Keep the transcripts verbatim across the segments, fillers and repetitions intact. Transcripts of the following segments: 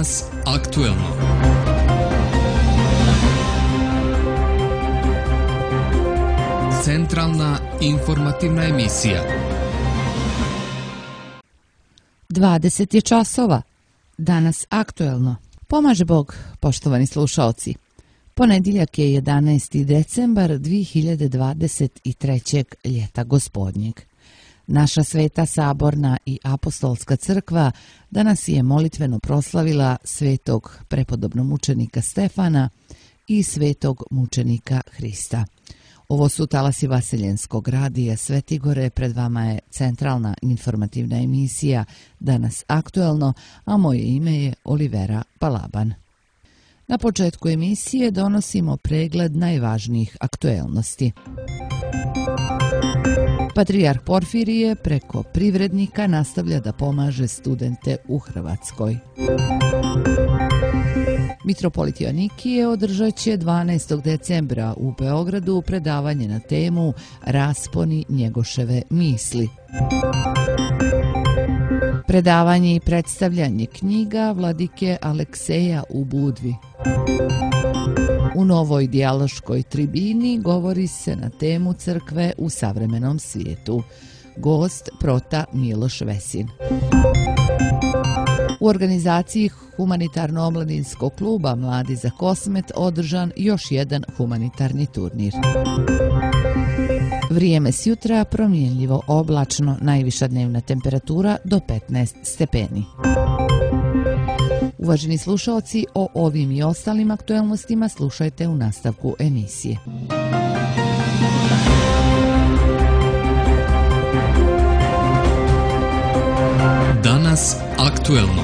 Danas aktuelno. Centralna informativna emisija. dvadeset je časova. Danas aktuelno. Pomaže Bog, poštovani slušaoci. Ponedjeljak je jedanaesti decembar dvije hiljade dvadeset trećeg ljeta gospodnjeg. Naša Sveta Saborna i Apostolska crkva danas je molitveno proslavila svetog prepodobnog mučenika Stefana i svetog mučenika Hrista. Ovo su talasi Vaseljenskog radija Svetigore, pred vama je centralna informativna emisija Danas aktuelno, a moje ime je Olivera Balaban. Na početku emisije donosimo pregled najvažnijih aktuelnosti. Patrijarh Porfirije preko privrednika nastavlja da pomaže studente u Hrvatskoj. Mitropolit Joanikije održat će dvanaestog decembra u Beogradu predavanje na temu Rasponi Njegoševe misli. Predavanje i predstavljanje knjiga vladike Alekseja u Budvi. U novoj dijaloškoj tribini govori se na temu crkve u savremenom svijetu. Gost Prota Miloš Vesin. U organizaciji Humanitarno-omladinskog kluba Mladi za Kosmet održan još jedan humanitarni turnir. Vrijeme s jutra promjenljivo oblačno, najviša dnevna temperatura do petnaest stepeni. Uvaženi slušaoci, o ovim i ostalim aktuelnostima slušajte u nastavku emisije. Danas aktuelno.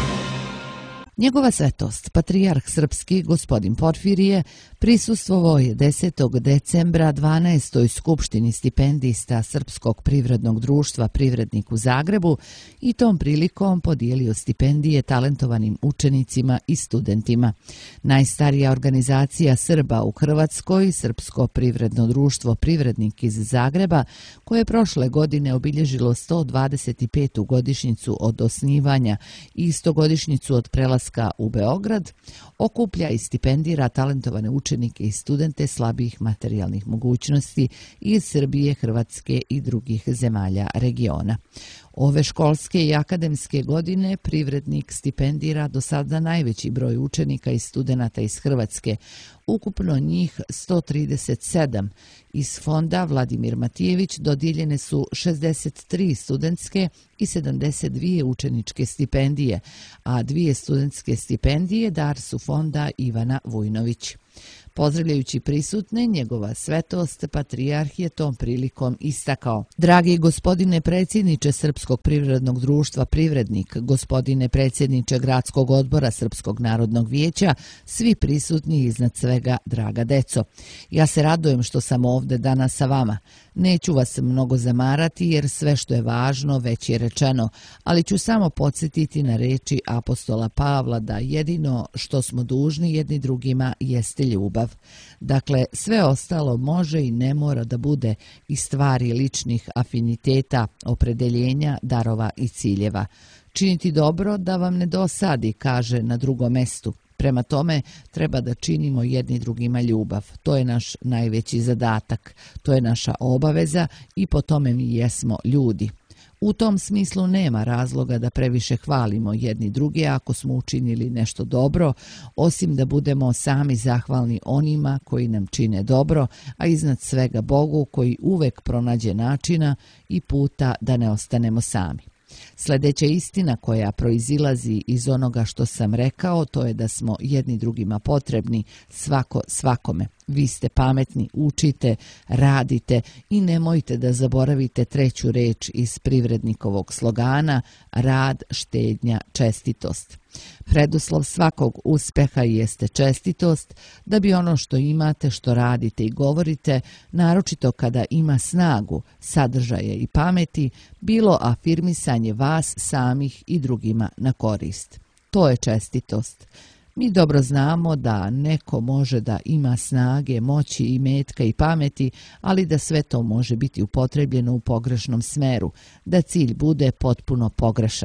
Njegova svetost, patrijarh srpski gospodin Porfirije, prisustvovao je desetog decembra dvanaestoj skupštini stipendista Srpskog privrednog društva Privrednik u Zagrebu i tom prilikom podijelio stipendije talentovanim učenicima i studentima. Najstarija organizacija Srba u Hrvatskoj, Srpsko privredno društvo Privrednik iz Zagreba, koje je prošle godine obilježilo sto dvadeset petu godišnjicu od osnivanja i stogodišnjicu od prelaska u Beograd, okuplja i stipendira talentovane učenike i studente slabijih materijalnih mogućnosti iz Srbije, Hrvatske i drugih zemalja regiona. Ove školske i akademske godine Privrednik stipendira do sada najveći broj učenika i studenata iz Hrvatske, ukupno njih sto trideset sedam. Iz fonda Vladimir Matijević dodijeljene su šezdeset tri studentske i sedamdeset dvije učeničke stipendije, a dvije studentske stipendije dar su fonda Ivana Vujnović. Pozdravljajući prisutne, njegova svetost patrijarh je tom prilikom istakao: Dragi gospodine predsjedniče Srpskog privrednog društva Privrednik, gospodine predsjedniče Gradskog odbora Srpskog narodnog vijeća, svi prisutni iznad svega, draga deco. Ja se radujem što sam ovdje danas sa vama. Neću vas mnogo zamarati jer sve što je važno već je rečeno, ali ću samo podsjetiti na riječi apostola Pavla da jedino što smo dužni jedni drugima jeste ljubav. Dakle, sve ostalo može i ne mora da bude iz stvari ličnih afiniteta, opredeljenja, darova i ciljeva. Činiti dobro da vam ne dosadi, kaže na drugom mestu. Prema tome, treba da činimo jedni drugima ljubav. To je naš najveći zadatak, to je naša obaveza i po tome mi jesmo ljudi. U tom smislu nema razloga da previše hvalimo jedni druge ako smo učinili nešto dobro, osim da budemo sami zahvalni onima koji nam čine dobro, a iznad svega Bogu koji uvek pronađe načina i puta da ne ostanemo sami. Sljedeća istina koja proizilazi iz onoga što sam rekao, to je da smo jedni drugima potrebni, svako svakome. Vi ste pametni, učite, radite i nemojte da zaboravite treću reč iz Privrednikovog slogana: rad, štednja, čestitost. Preduslov svakog uspeha jeste čestitost, da bi ono što imate, što radite i govorite, naročito kada ima snagu, sadržaje i pameti, bilo afirmisanje vas samih i drugima na korist. To je čestitost. Mi dobro znamo da neko može da ima snage, moći, imetka i pameti, ali da sve to može biti upotrebljeno u pogrešnom smeru, da cilj bude potpuno pogrešan.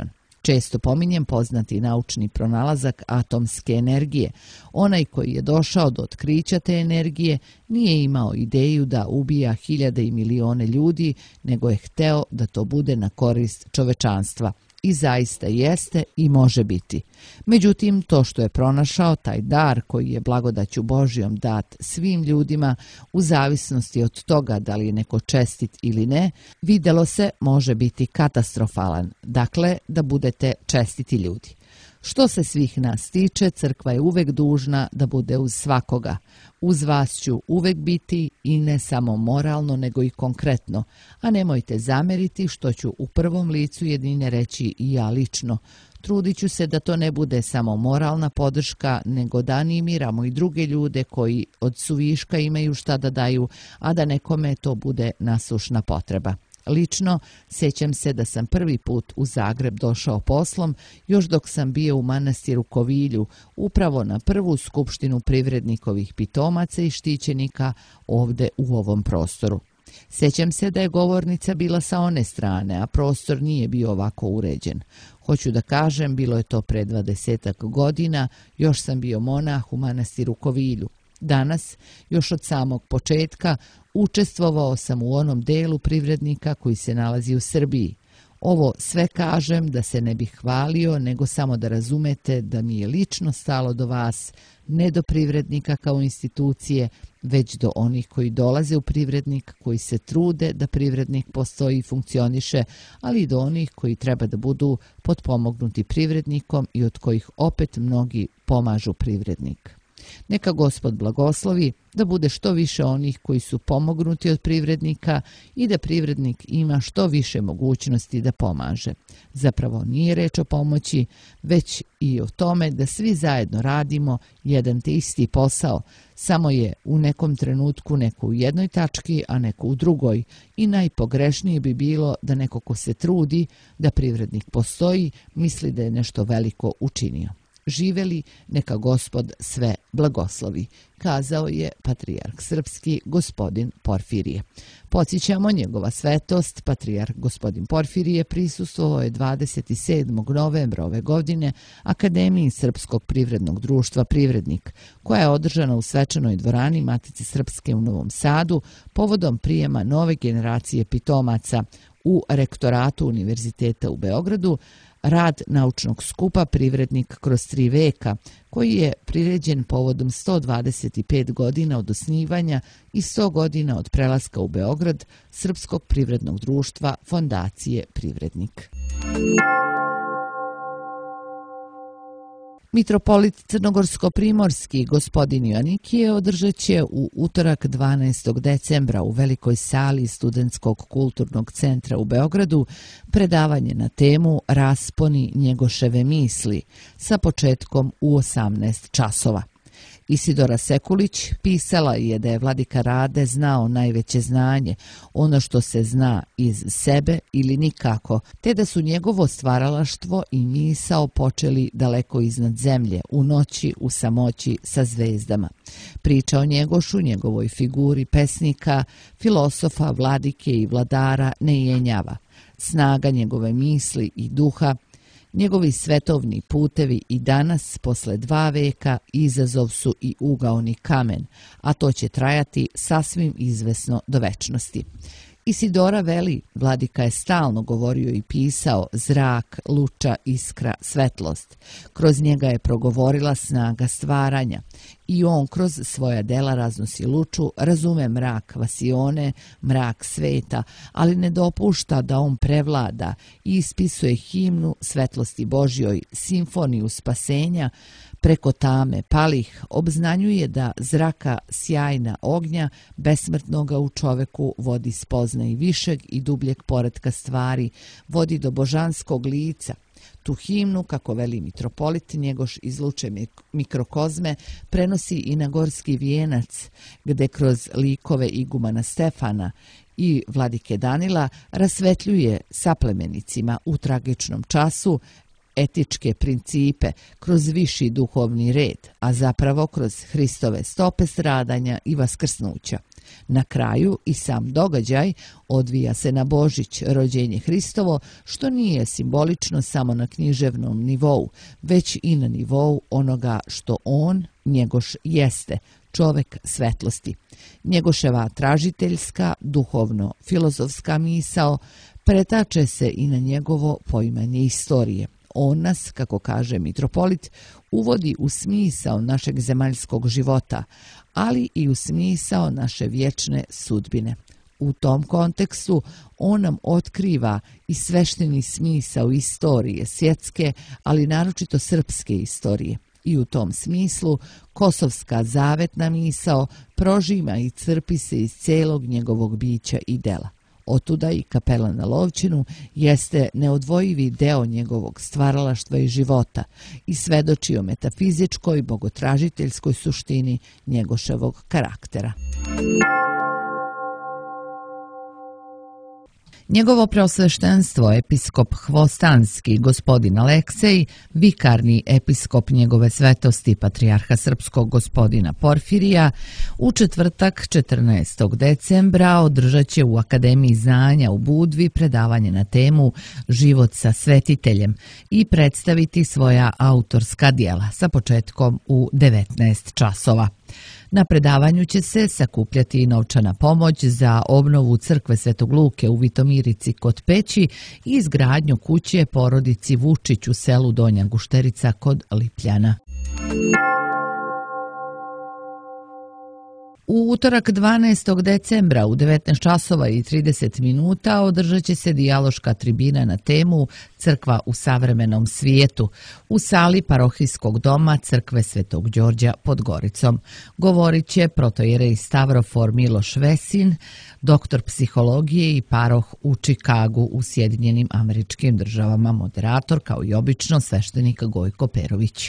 Često pominjem poznati naučni pronalazak atomske energije. Onaj koji je došao do otkrića te energije nije imao ideju da ubija hiljade i milione ljudi, nego je hteo da to bude na korist čovečanstva. I zaista jeste i može biti. Međutim, to što je pronašao, taj dar koji je blagodaću Božjom dat svim ljudima, u zavisnosti od toga da li je neko čestit ili ne, videlo se može biti katastrofalan, dakle da budete čestiti ljudi. Što se svih nas tiče, crkva je uvek dužna da bude uz svakoga. Uz vas ću uvek biti i ne samo moralno, nego i konkretno. A nemojte zameriti što ću u prvom licu jedine reći i ja lično. Trudit ću se da to ne bude samo moralna podrška, nego da animiramo i druge ljude koji od suviška imaju šta da daju, a da nekome to bude nasušna potreba. Lično, sjećam se da sam prvi put u Zagreb došao poslom još dok sam bio u manastiru Kovilju, upravo na prvu skupštinu privrednikovih pitomaca i štićenika ovde u ovom prostoru. Sjećam se da je govornica bila sa one strane, a prostor nije bio ovako uređen. Hoću da kažem, bilo je to pre dvadesetak godina, još sam bio monah u manastiru Kovilju. Danas, još od samog početka, učestvovao sam u onom delu privrednika koji se nalazi u Srbiji. Ovo sve kažem da se ne bih hvalio, nego samo da razumete da mi je lično stalo do vas, ne do privrednika kao institucije, već do onih koji dolaze u privrednik, koji se trude da privrednik postoji i funkcioniše, ali i do onih koji treba da budu potpomognuti privrednikom i od kojih opet mnogi pomažu privrednik. Neka Gospod blagoslovi da bude što više onih koji su pomognuti od privrednika i da privrednik ima što više mogućnosti da pomaže. Zapravo nije reč o pomoći, već i o tome da svi zajedno radimo jedan te isti posao, samo je u nekom trenutku neko u jednoj tački, a neko u drugoj, i najpogrešnije bi bilo da neko ko se trudi da privrednik postoji misli da je nešto veliko učinio. Živeli, neka Gospod sve blagoslovi, kazao je patrijarh srpski gospodin Porfirije. Podsjećamo, njegova svetost, patrijarh gospodin Porfirije, prisustvovao je dvadeset sedmog novembra ove godine Akademiji Srpskog privrednog društva Privrednik, koja je održana u svečanoj dvorani Matice Srpske u Novom Sadu povodom prijema nove generacije pitomaca u rektoratu Univerziteta u Beogradu, rad naučnog skupa Privrednik kroz tri veka, koji je priređen povodom sto dvadeset pet godina od osnivanja i sto godina od prelaska u Beograd Srpskog privrednog društva Fondacije Privrednik. Mitropolit Crnogorsko-primorski gospodin Joanikije održat će u utorak dvanaestog decembra u velikoj sali Studentskog kulturnog centra u Beogradu predavanje na temu Rasponi Njegoševe misli sa početkom u osamnaest časova. Isidora Sekulić pisala je da je vladika Rade znao najveće znanje, ono što se zna iz sebe ili nikako, te da su njegovo stvaralaštvo i misao počeli daleko iznad zemlje, u noći, u samoći sa zvezdama. Priča o Njegošu, njegovoj figuri pesnika, filosofa, vladike i vladara ne jenjava. Snaga njegove misli i duha, njegovi svetovni putevi i danas, posle dva veka, izazov su i ugaoni kamen, a to će trajati sasvim izvesno do večnosti. Isidora veli, vladika je stalno govorio i pisao zrak, luča, iskra, svetlost. Kroz njega je progovorila snaga stvaranja i on kroz svoja dela raznosi luču, razume mrak vasione, mrak sveta, ali ne dopušta da on prevlada i ispisuje himnu svetlosti Božjoj, simfoniju spasenja, preko tame palih, obznanjuje da zraka sjajna ognja besmrtnoga u čoveku vodi spozna i višeg i dubljeg poretka stvari, vodi do božanskog lica. Tu himnu, kako veli mitropolit Njegoš iz luče mikrokozme, prenosi i na Gorski vijenac, gde kroz likove igumana Stefana i vladike Danila rasvetljuje saplemenicima u tragičnom času etičke principe kroz viši duhovni red, a zapravo kroz Hristove stope stradanja i vaskrsnuća. Na kraju i sam događaj odvija se na Božić, rođenje Hristovo, što nije simbolično samo na književnom nivou, već i na nivou onoga što on, Njegoš, jeste, čovek svetlosti. Njegoševa tražiteljska, duhovno-filozofska misao pretače se i na njegovo poimanje istorije. On nas, kako kaže mitropolit, uvodi u smisao našeg zemaljskog života, ali i u smisao naše vječne sudbine. U tom kontekstu on nam otkriva i svešteni smisao istorije svjetske, ali naročito srpske istorije. I u tom smislu kosovska zavetna misao prožima i crpi se iz cijelog njegovog bića i dela. Otuda i kapela na Lovćinu jeste neodvojivi deo njegovog stvaralaštva i života i svedoči o metafizičkoj, bogotražiteljskoj suštini Njegoševog karaktera. Njegovo preosveštenstvo, episkop Hvostanski, gospodin Aleksej, vikarni episkop njegove svetosti, patrijarha srpskog gospodina Porfirija, u četvrtak četrnaestog decembra održat će u Akademiji znanja u Budvi predavanje na temu Život sa svetiteljem i predstaviti svoja autorska djela sa početkom u devetnaest časova. Na predavanju će se sakupljati i novčana pomoć za obnovu crkve Svetog Luke u Vitomirici kod Peći i izgradnju kuće porodici Vučić u selu Donja Gušterica kod Lipljana. U utorak dvanaestog decembra u devetnaest časova i trideset minuta održat će se dijaloška tribina na temu Crkva u savremenom svijetu u sali parohijskog doma Crkve Svetog Đorđa pod Goricom. Govorit će protojerej Stavrofor Miloš Vesin, doktor psihologije i paroh u Čikagu u Sjedinjenim Američkim Državama, moderator kao i obično sveštenik Gojko Perović.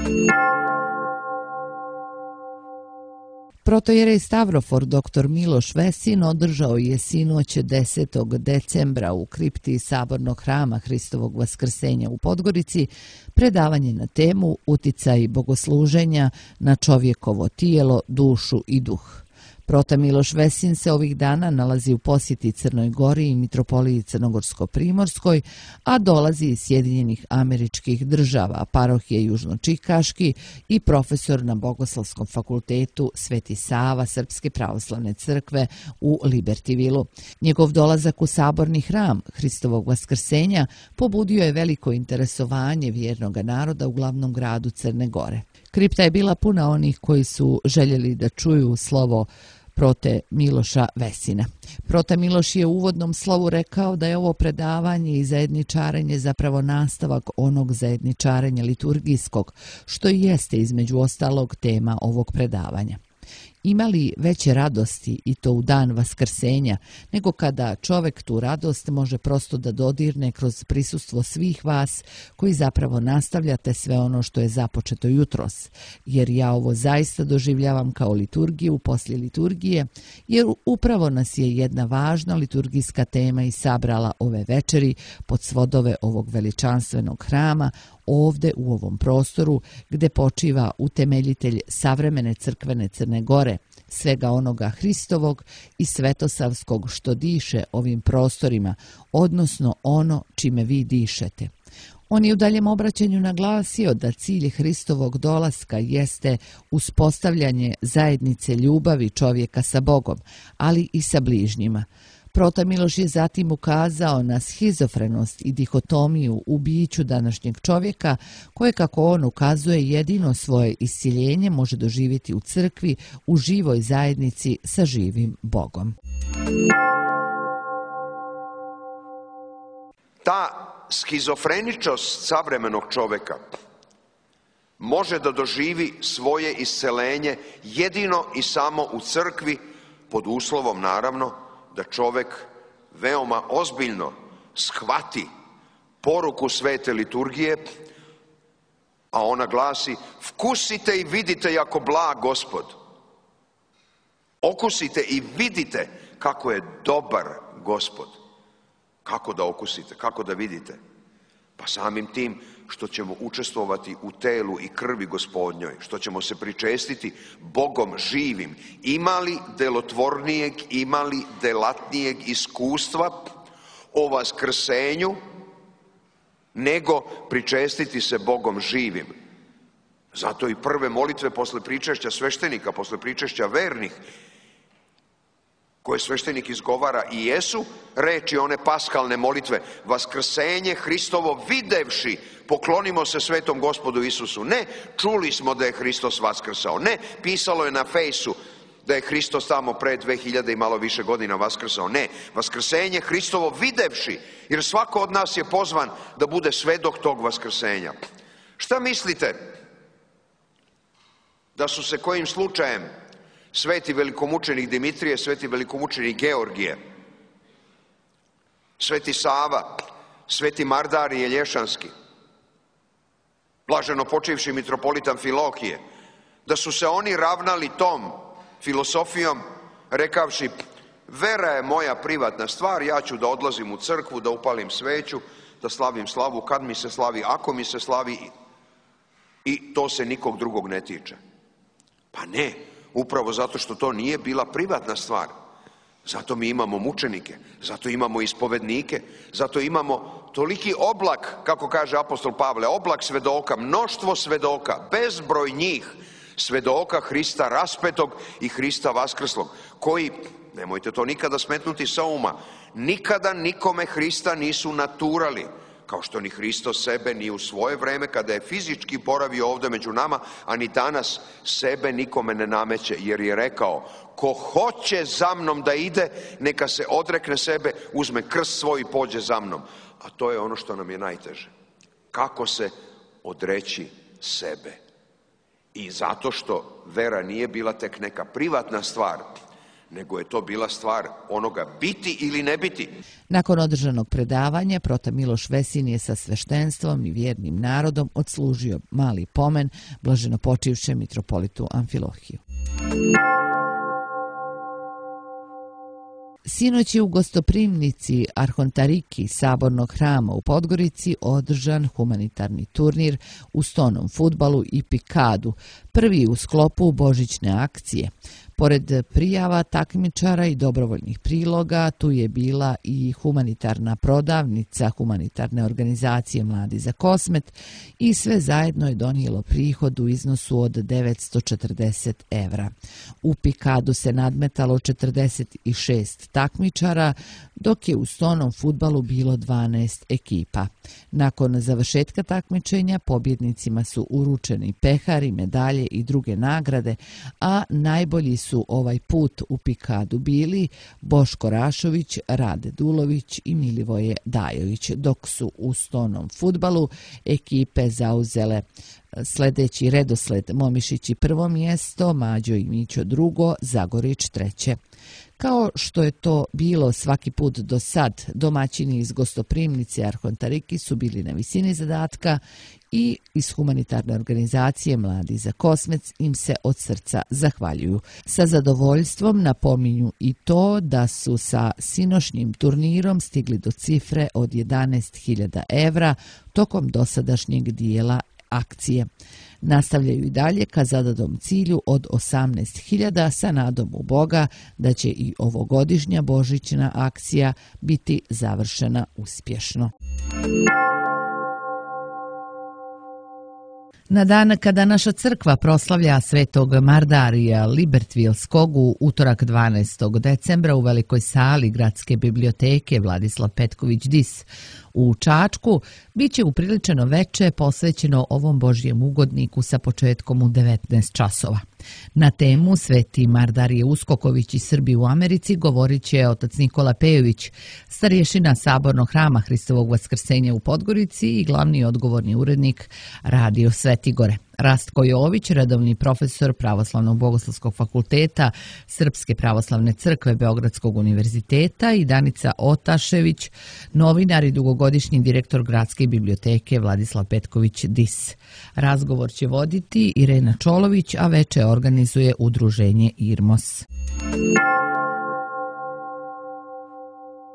Protojerej Stavrofor doktor Miloš Vesin održao je sinoć desetog decembra u kripti Sabornog hrama Hristovog Vaskrsenja u Podgorici predavanje na temu Uticaj bogosluženja na čovjekovo tijelo, dušu i duh. Prota Miloš Vesin se ovih dana nalazi u posjeti Crnoj Gori i mitropoliji Crnogorsko-Primorskoj, a dolazi iz Sjedinjenih Američkih Država, parohije Južno-Čikaški i profesor na Bogoslovskom fakultetu Sveti Sava Srpske pravoslavne crkve u Libertivilu. Njegov dolazak u Saborni hram Hristovog Vaskrsenja pobudio je veliko interesovanje vjernog naroda u glavnom gradu Crne Gore. Kripta je bila puna onih koji su željeli da čuju slovo prote Miloša Vesina. Prota Miloš je u uvodnom slovu rekao da je ovo predavanje i zajedničarenje zapravo nastavak onog zajedničarenja liturgijskog, što i jeste između ostalog tema ovog predavanja. Ima li veće radosti i to u dan Vaskrsenja, nego kada čovjek tu radost može prosto da dodirne kroz prisustvo svih vas koji zapravo nastavljate sve ono što je započeto jutros, jer ja ovo zaista doživljavam kao liturgiju poslije liturgije, jer upravo nas je jedna važna liturgijska tema i sabrala ove večeri pod svodove ovog veličanstvenog hrama, ovde u ovom prostoru gde počiva utemeljitelj savremene crkvene Crne Gore, svega onoga Hristovog i svetosavskog što diše ovim prostorima, odnosno ono čime vi dišete. On je u daljem obraćanju naglasio da cilj Hristovog dolaska jeste uspostavljanje zajednice ljubavi čovjeka sa Bogom, ali i sa bližnjima. Prota Miloš je zatim ukazao na schizofrenost i dihotomiju u biću današnjeg čovjeka, koje, kako on ukazuje, jedino svoje isciljenje može doživjeti u crkvi, u živoj zajednici sa živim Bogom. Ta schizofreničnost savremenog čovjeka može da doživi svoje iscelenje jedino i samo u crkvi, pod uslovom naravno da čovjek veoma ozbiljno shvati poruku svete liturgije, a ona glasi: vkusite i vidite jako blag Gospod. Okusite i vidite kako je dobar Gospod. Kako da okusite, kako da vidite? Pa samim tim što ćemo učestvovati u telu i krvi Gospodnjoj, što ćemo se pričestiti Bogom živim. Imali delotvornijeg, imali delatnijeg iskustva o vaskrsenju nego pričestiti se Bogom živim. Zato i prve molitve posle pričešća sveštenika, posle pričešća vernih, koje sveštenik izgovara i jesu reči one paskalne molitve: vaskrsenje Hristovo videvši, poklonimo se svetom Gospodu Isusu. Ne, čuli smo da je Hristos vaskrsao. Ne, pisalo je na fejsu da je Hristos tamo pre dve hiljade i malo više godina vaskrsao. Ne, vaskrsenje Hristovo videvši, jer svako od nas je pozvan da bude svedok tog vaskrsenja. Šta mislite da su se kojim slučajem sveti velikomučenik Dimitrije, sveti velikomučenik Georgije, sveti Sava, sveti Mardarije Lješanski, blaženo počivši mitropolitan Filohije, da su se oni ravnali tom filosofijom, rekavši: vera je moja privatna stvar, ja ću da odlazim u crkvu, da upalim sveću, da slavim slavu kad mi se slavi, ako mi se slavi, i to se nikog drugog ne tiče. Pa ne, upravo zato što to nije bila privatna stvar. Zato mi imamo mučenike, zato imamo ispovednike, zato imamo toliki oblak, kako kaže apostol Pavle, oblak svedoka, mnoštvo svedoka, bezbroj njih, svedoka Hrista raspetog i Hrista vaskrslog, koji, nemojte to nikada smetnuti sa uma, nikada nikome Hrista nisu naturali, kao što ni Hristos sebe ni u svoje vreme, kada je fizički boravio ovdje među nama, a ni danas sebe nikome ne nameće, jer je rekao: ko hoće za mnom da ide, neka se odrekne sebe, uzme krst svoj i pođe za mnom. A to je ono što nam je najteže. Kako se odreći sebe? I zato što vera nije bila tek neka privatna stvar, nego je to bila stvar onoga biti ili ne biti. Nakon održanog predavanja, prota Miloš Vesin je sa sveštenstvom i vjernim narodom odslužio mali pomen blaženopočivšem mitropolitu Amfilohiju. Sinoć je u gostoprimnici Arhontariki Sabornog hrama u Podgorici održan humanitarni turnir u stonom fudbalu i pikadu, prvi u sklopu božićne akcije. Pored prijava takmičara i dobrovoljnih priloga, tu je bila i humanitarna prodavnica humanitarne organizacije Mladi za Kosmet i sve zajedno je donijelo prihod u iznosu od devetsto četrdeset evra. U pikadu se nadmetalo četrdeset šest takmičara, dok je u stonom fudbalu bilo dvanaest ekipa. Nakon završetka takmičenja pobjednicima su uručeni pehari, medalje i druge nagrade, a najbolji su ovaj put u pikadu bili Boško Rašović, Rade Dulović i Milivoje Dajović, dok su u stonom fudbalu ekipe zauzele sljedeći redosled: Momišići prvo mjesto, Mađo i Mićo drugo, Zagorić treće. Kao što je to bilo svaki put do sad, domaćini iz gostoprimnice Arhontariki su bili na visini zadatka i iz humanitarne organizacije Mladi za Kosmec im se od srca zahvaljuju. Sa zadovoljstvom napominju i to da su sa sinošnjim turnirom stigli do cifre od jedanaest hiljada evra tokom dosadašnjeg dijela akcije. Nastavljaju i dalje ka zadatom cilju od osamnaest hiljada sa nadom u Boga da će i ovogodišnja božićna akcija biti završena uspješno. Na dan kada naša crkva proslavlja svetog Mardarija Libertvilskog u utorak dvanaestog decembra u velikoj sali Gradske biblioteke Vladislav Petković-Dis u Čačku, bit će upriličeno veče posvećeno ovom Božjem ugodniku sa početkom u devetnaest časova. Na temu Sveti Mardarije Uskoković i Srbi u Americi govorit će otac Nikola Pejović, starješina Sabornog hrama Hristovog vaskrsenja u Podgorici i glavni odgovorni urednik Radio Svetigore. Rastko Jović, redovni profesor Pravoslavnog bogoslovskog fakulteta Srpske pravoslavne crkve Beogradskog univerziteta i Danica Otašević, novinar i dugogodišnji direktor Gradske biblioteke Vladislav Petković-Dis. Razgovor će voditi Irena Čolović, a veče organizuje udruženje IRMOS.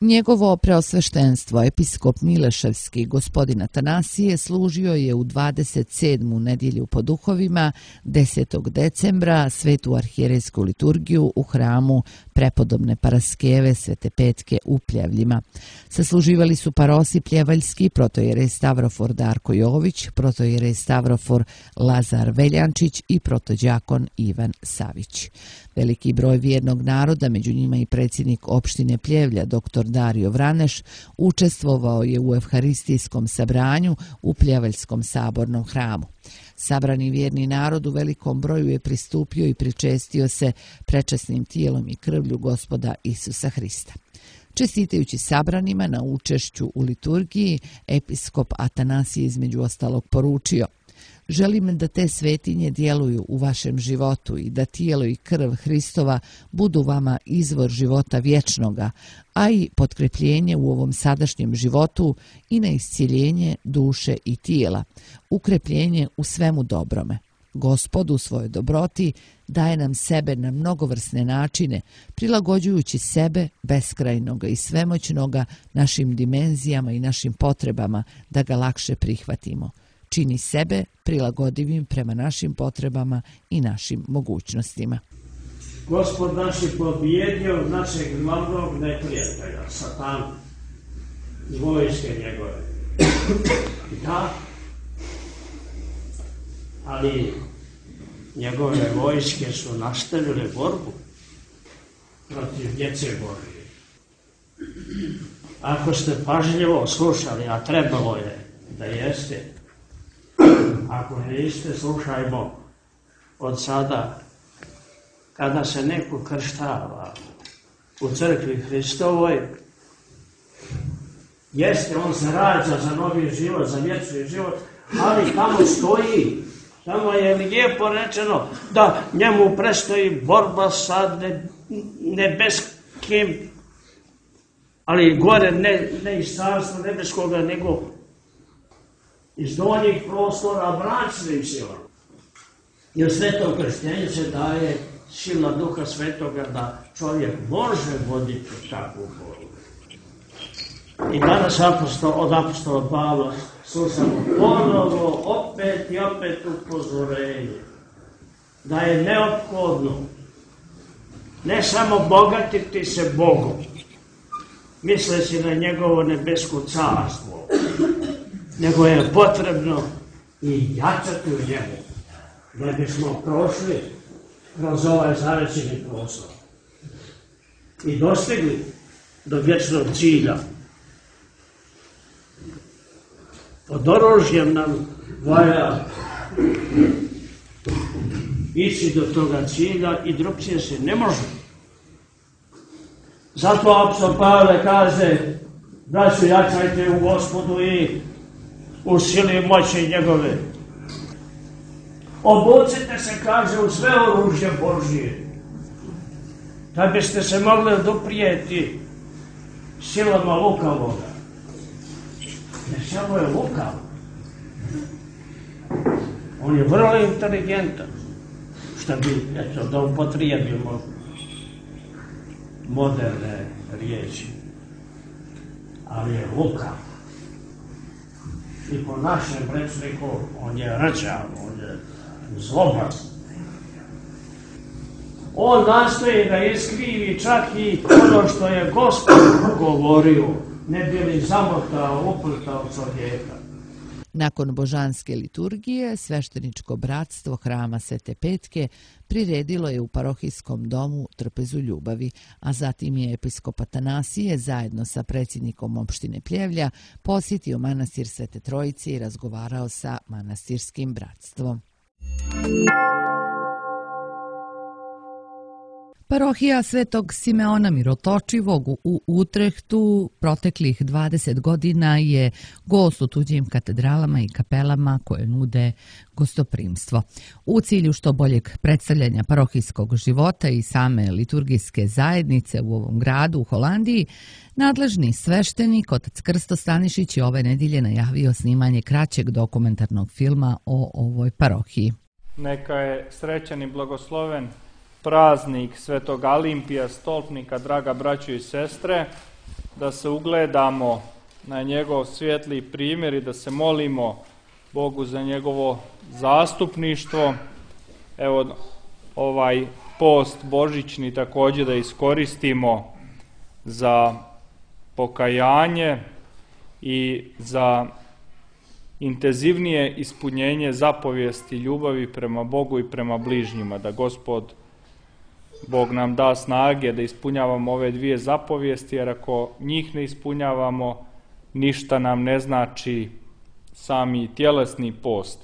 Njegovo preosveštenstvo, episkop Mileševski gospodin Atanasije, služio je u dvadeset sedmu nedjelju po duhovima desetog decembra svetu arhijerejsku liturgiju u hramu prepodobne Paraskeve Svete Petke u Pljevljima. Sasluživali su parosi Pljevaljski, protojerej Stavrofor Darko Jović, protojerej Stavrofor Lazar Veljančić i protođakon Ivan Savić. Veliki broj vjernog naroda, među njima i predsjednik opštine Pljevlja, dr. Dario Vraneš, učestvovao je u evharistijskom sabranju u Pljevaljskom sabornom hramu. Sabrani vjerni narod u velikom broju je pristupio i pričestio se prečasnim tijelom i krvlju Gospoda Isusa Hrista. Čestitajući sabranima na učešću u liturgiji, episkop Atanasije između ostalog poručio: želim da te svetinje djeluju u vašem životu i da tijelo i krv Hristova budu vama izvor života vječnoga, a i potkrepljenje u ovom sadašnjem životu i na iscjeljenje duše i tijela, ukrepljenje u svemu dobrome. Gospod u svojoj dobroti daje nam sebe na mnogovrsne načine, prilagođujući sebe beskrajnoga i svemoćnoga našim dimenzijama i našim potrebama da ga lakše prihvatimo. Čini sebe prilagodivim prema našim potrebama i našim mogućnostima. Gospod naš je pobijedio našeg glavnog neprijatelja, Satanu, i vojske njegove. Da, ali njegove vojske su nastavile borbu protiv djece Božje. Ako ste pažljivo slušali, a trebalo je da jeste, ako niste, slušajmo od sada, kada se neko krštava u crkvi Hristovoj, jeste, on se rađa za novi život, za vječni život, ali tamo stoji, tamo je lijepo rečeno da njemu prestoji borba sa ne, nebeskim, ali gore ne, ne iz carstva nebeskoga, nego iz donjih prostora bračnim silama. I u svetom krštenju se daje sila Duha Svetoga da čovjek može voditi takvu borbu. I danas apostol, od apostola Pavla slušamo ponovo opet i opet upozorenje da je neophodno ne samo bogatiti se Bogom, misleći na njegovo nebesko carstvo, nego je potrebno i jačati u njemu, da bismo prošli kroz ovaj zarećeni prostor i dostigli do vječnog cilja. Pod oružjem nam valja ići do toga cilja i drugčije se ne može. Zato apostol Pavle kaže: braćo, jačajte u Gospodu i u sili moći njegove. Obucite se, kaže, u sve oružje Božje, da biste se mogli doprijeti silama lukavoga. Jer samo je lukav. On je vrlo inteligentan, što bi, eto, da upotrijebimo moderne riječi. Ali je lukav. I po našem rečniku on je rđav, on je zloban. On nastoji da iskrivi čak i ono što je Gospod govorio, ne bi li zamotao, uplitao čovjeka. Nakon božanske liturgije, svešteničko bratstvo hrama Svete Petke priredilo je u parohijskom domu Trpezu ljubavi, a zatim je episkop Atanasije zajedno sa predsjednikom opštine Pljevlja posjetio manastir Svete Trojice i razgovarao sa manastirskim bratstvom. Parohija Svetog Simeona Mirotočivog u Utrehtu proteklih dvadeset godina je gost u tuđim katedralama i kapelama koje nude gostoprimstvo. U cilju što boljeg predstavljanja parohijskog života i same liturgijske zajednice u ovom gradu u Holandiji, nadležni sveštenik otac Krsto Stanišić je ove nedjelje najavio snimanje kraćeg dokumentarnog filma o ovoj parohiji. Neka je srećan i blagosloven praznik Svetog Alimpija Stolpnika, draga braćo i sestre. da se ugledamo na njegov svijetli primjer i da se molimo Bogu za njegovo zastupništvo. Evo, ovaj post božićni također da iskoristimo za pokajanje i za intenzivnije ispunjenje zapovijesti ljubavi prema Bogu i prema bližnjima, da Gospod Bog nam da snage da ispunjavamo ove dvije zapovijesti, jer ako njih ne ispunjavamo, ništa nam ne znači sami tjelesni post.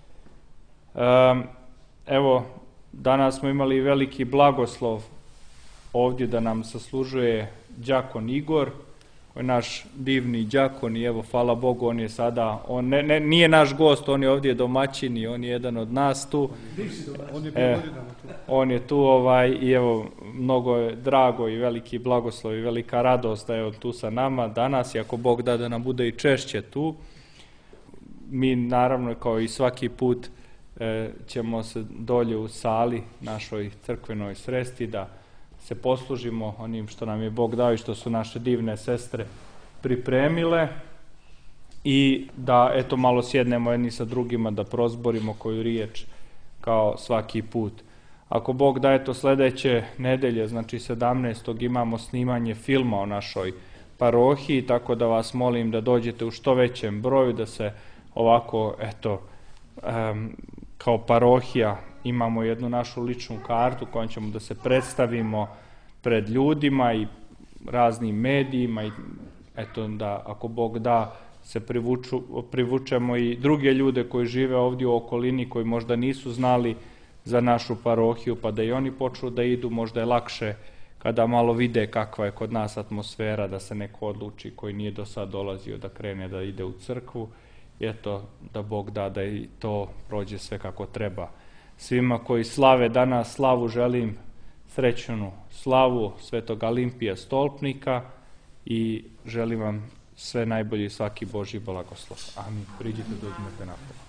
Evo, danas smo imali veliki blagoslov ovdje da nam saslužuje đakon Igor, koji je naš divni đakon i evo, hvala Bogu, on je sada, on ne, ne, nije naš gost, on je ovdje domaćin i on je jedan od nas tu. On je, e, on je tu ovaj, i evo, mnogo je drago i veliki blagoslov i velika radost da je on tu sa nama danas i ako Bog da da nam bude i češće tu. Mi naravno kao i svaki put e, ćemo se dolje u sali našoj crkvenoj sresti da se poslužimo onim što nam je Bog dao i što su naše divne sestre pripremile i da eto malo sjednemo jedni sa drugima da prozborimo koju riječ kao svaki put. Ako Bog da, eto sljedeće nedelje, znači sedamnaestog imamo snimanje filma o našoj parohiji, tako da vas molim da dođete u što većem broju, da se ovako, eto, um, kao parohija imamo jednu našu ličnu kartu kojom ćemo da se predstavimo pred ljudima i raznim medijima i eto da ako Bog da se privuču, privučemo i druge ljude koji žive ovdje u okolini koji možda nisu znali za našu parohiju pa da i oni počnu da idu, možda je lakše kada malo vide kakva je kod nas atmosfera da se neko odluči koji nije do sad dolazio da krene da ide u crkvu i eto da Bog da da i to prođe sve kako treba. Svima koji slave danas slavu želim srećnu slavu Svetog Alimpija Stolpnika i želim vam sve najbolje i svaki Božji blagoslov. Amin. Priđite da uzmete napolje.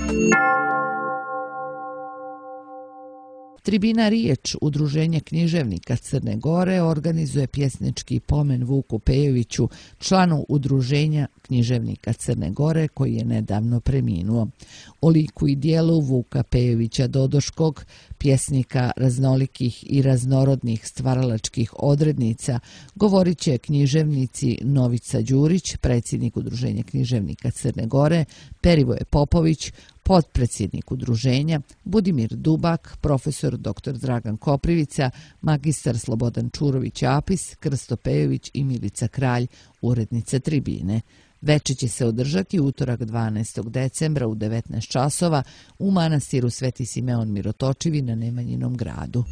Tribina Riječ, Udruženje književnika Crne Gore, organizuje pjesnički pomen Vuku Pejoviću, članu Udruženja književnika Crne Gore, koji je nedavno preminuo. O liku i dijelu Vuka Pejovića Dodoškog, pjesnika raznolikih i raznorodnih stvaralačkih odrednica, govorit će književnici Novica Đurić, predsjednik Udruženja književnika Crne Gore, Perivoje Popović, potpredsjednik udruženja, Budimir Dubak, profesor doktor Dragan Koprivica, magistar Slobodan Čurović-Apis, Krsto Pejović i Milica Kralj, urednica tribine. Veče će se održati utorak dvanaestog decembra u devetnaest časova u manastiru Sveti Simeon Mirotočivi na Nemanjinom gradu.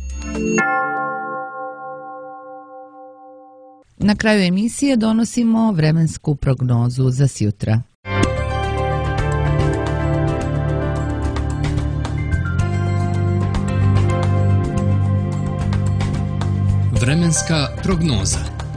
Na kraju emisije donosimo vremensku prognozu za sjutra. Vremenska prognoza.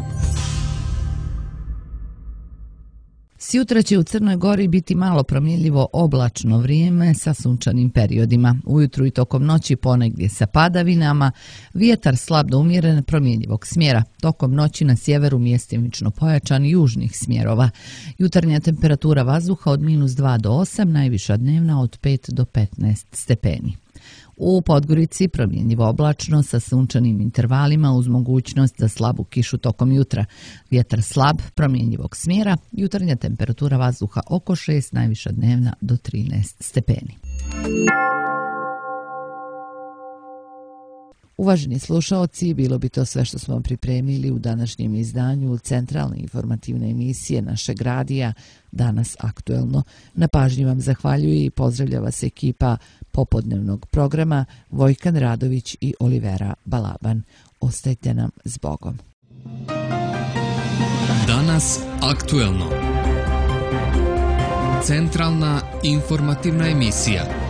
Sjutra će u Crnoj Gori biti malo promjenljivo oblačno vrijeme sa sunčanim periodima. Ujutru i tokom noći ponegdje sa padavinama, vjetar slab do umjeren promjenljivog smjera. Tokom noći na sjeveru mjestimično pojačan južnih smjerova. Jutarnja temperatura vazduha od minus dva do osam, najviša dnevna od pet do petnaest stepeni. U Podgorici promjenjivo oblačno sa sunčanim intervalima uz mogućnost za slabu kišu tokom jutra. Vjetar slab, promjenjivog smjera, jutarnja temperatura vazduha oko šest, najviša dnevna do trinaest stepeni. Uvaženi slušaoci, bilo bi to sve što smo pripremili u današnjem izdanju centralne informativne emisije našeg radija Danas aktuelno. Na pažnji vam zahvaljuju i pozdravlja vas ekipa popodnevnog programa Vojkan Radović i Olivera Balaban. Ostajte nam s Bogom. Danas aktuelno. Centralna informativna emisija.